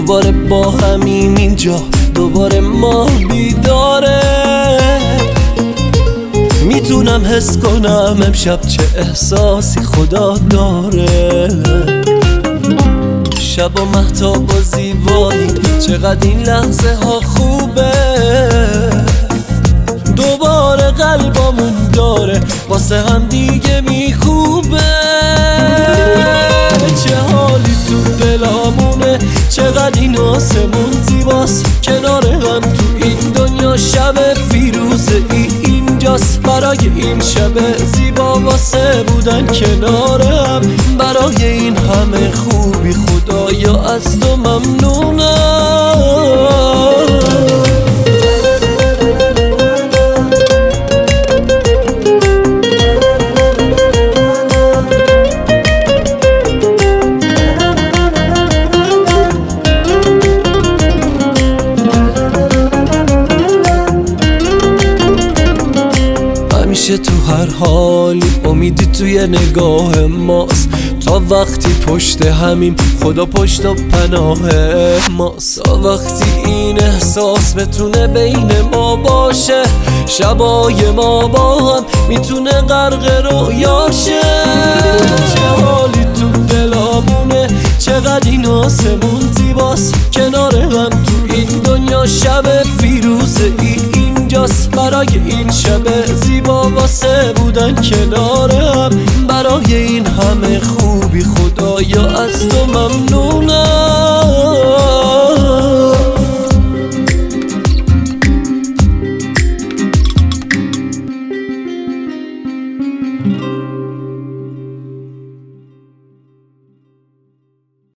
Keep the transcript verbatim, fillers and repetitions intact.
دوباره با همیم اینجا، دوباره ما بیداره. میتونم حس کنم امشب چه احساسی خدا داره. شب و مهتاب و زیبایی، چقدر این لحظه ها خوبه. دوباره قلبمون داره واسه هم دیگه میخوبه. چه حالی تو دلامونه، چقدر این آسمون زیباست. کنار هم تو این دنیا شب فیروزه ای اینجاست. برای این شب زیبا واسه بودن کنار هم، برای این همه خوبی خدایا از تو ممنونم. همیشه تو هر حالی امیدی توی نگاه ماست. تا وقتی پشت همیم خدا پشت و پناه ماست. تا وقتی این احساس بتونه بین ما باشه، شبای ما با هم میتونه غرق رویاشه. چه حالی تو دلامونه، چقدر این آسمون زیباست. کنار هم تو این دنیا شب فیروزه ای اینجاست. برای این شب زیبا واسه بودن کنار هم، برای این همه خوبی خدایا از تو ممنونم.